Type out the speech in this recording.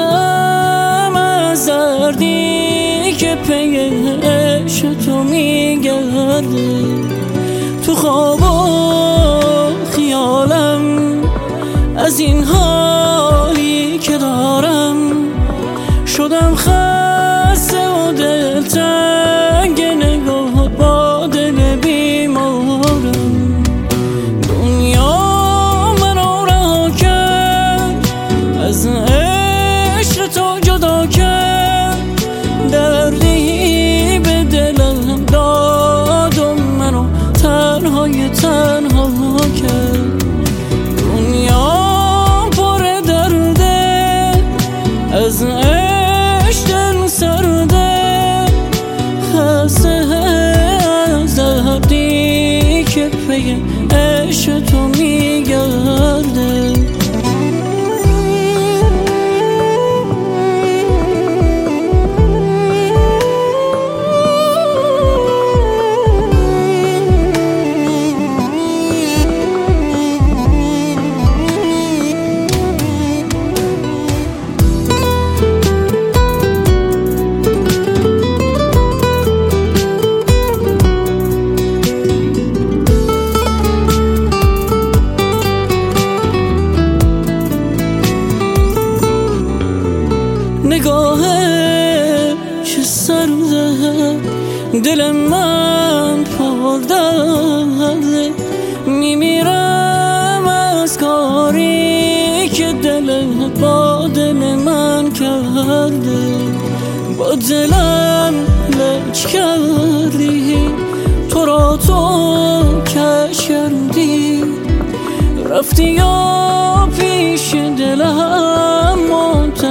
میمیرم از دردی که پی عشق تو میگرده. تو خواب و خیالم از این حالی که دارم شدم خسته و دلتنگ نگاه با دل بیمارم. دنیا منو رها کرد از عشق تو جدا کرد، دردی به دلم داد و منو تنهای تنها کرد. دنیا پر درده از عشق دل سرده، خسته از دردی که پی عشق تو میگرده. نگاهش سرده، دل من پر درده، میمیرم از کاری که دلت با دل من کرده. با دلم لج کردی، تو را تو کش کردی، رفتی یا پیش دلم